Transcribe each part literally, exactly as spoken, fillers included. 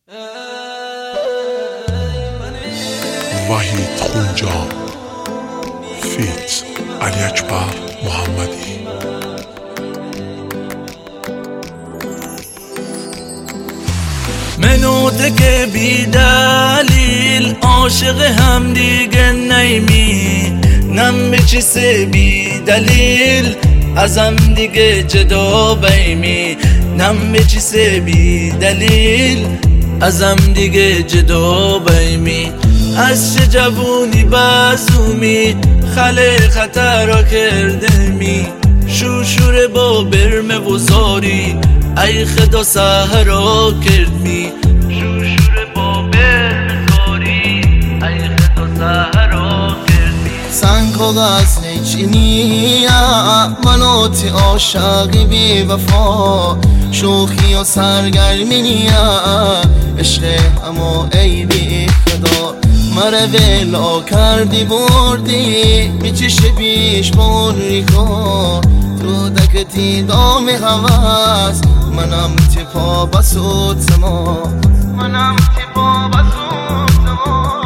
وحید خونجان فیت علی اکبر محمدی. منوته که بی دلیل عاشق هم دیگه نیمی، نم به چیسه بی دلیل ازم دیگه جدا بیمی، نم به چیسه بی دلیل ازم دیگه جدا بیمی. از چه جوونی بازومی خله خطر را کرده می، شوشور با برمه و زاری ای خدا سهرا کرد می، شوشور با برمه زاری ای خدا سهرا کرد می. سنگ و غزل چینیا منوتی عاشقی بی وفا، شوخی و سرگرمی نیا عشق اما ای بی خدا. مره ولا کردی بردی میچش بیش بوری کن، تو دکتی دام هواز منم تپا بسود زما، منم تپا بسود زما.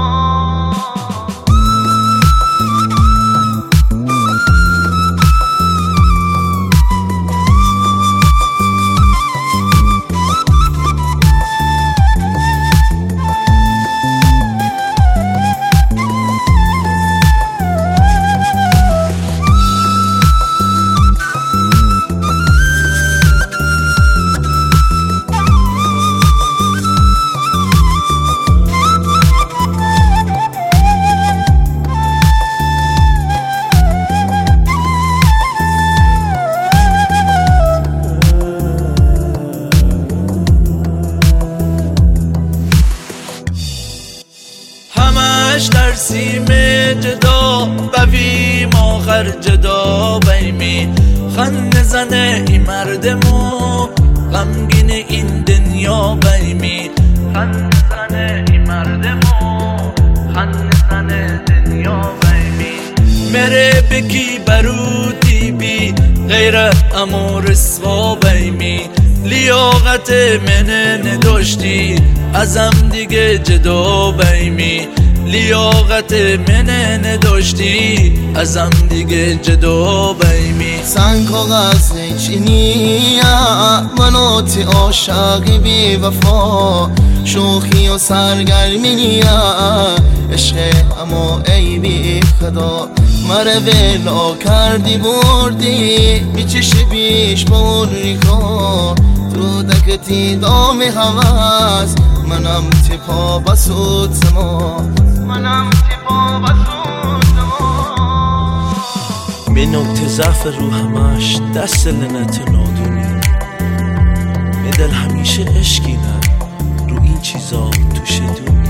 در سیم جدا بویم آخر جدا بیمی، خنده زنه این مردمو غمگین این دنیا بیمی، خنده زنه این مردمو خنده زنه دنیا بیمی. مره بکی بروتی بی غیر امو رسوا بیمی، لیاقت منه نداشتی ازم دیگه جدا بیمی، لیاقت منه نداشتی ازم دیگه جدا بیمی. سنگ و غزل چینیا منوتی عاشقی بی وفا، شوخی و سرگرمی نیا عشق اما ای بی خدا. مره ولا کردی بردی میچش بیش بوری کن، تو دکتی دام هواز منم تپا بسود زما، منم تپا بسود زما. به نقطه ضعف رو همش دست لنت نادونی، به دل همیشه عشقی نه رو این چیزا توش دونی.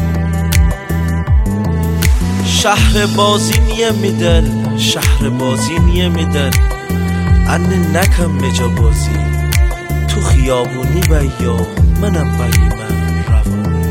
شهر بازی نیه میدل شهر بازی نیه میدل انه نکم مجا بازی، تو خیابونی بیا منم بیمه روانی.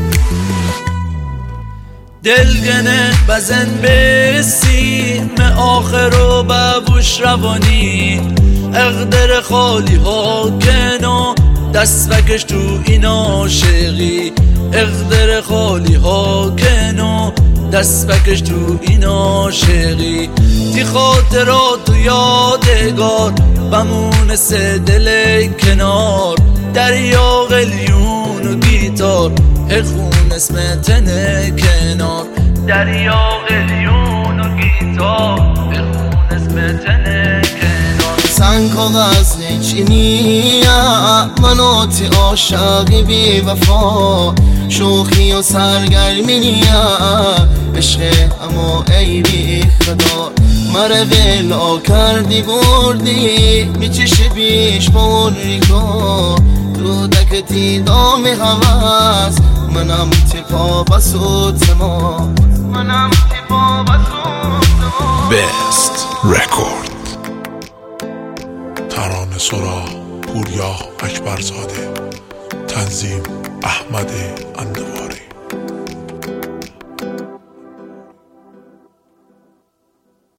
دلگنه بزن بسیم آخر و ببوش روانی، اقدر خالی ها کنو دست بکش تو این عاشقی، اقدر خالی ها کنو دست بکش تو این عاشقی. تی خاطرات و یادگار بمونه سه دل کنار، دریا قلیون و گیتار خون اسم تنه کنار، دریا قلیون و گیتار خون اسم تنه کنار. سنگ و غزل چینیا منوتی عاشقی بی وفا، شوخی و سرگرمی نیا عشق اما ای بی خدا. مره ولا کردی بردی میچش بیش بوری کن، تو دکتی دام هواز منم تپا بسود زما، منم تپا بسود زما. بست رکورد. ترانه سرا پوریا اکبرزاده، تنظیم احمد اندواری.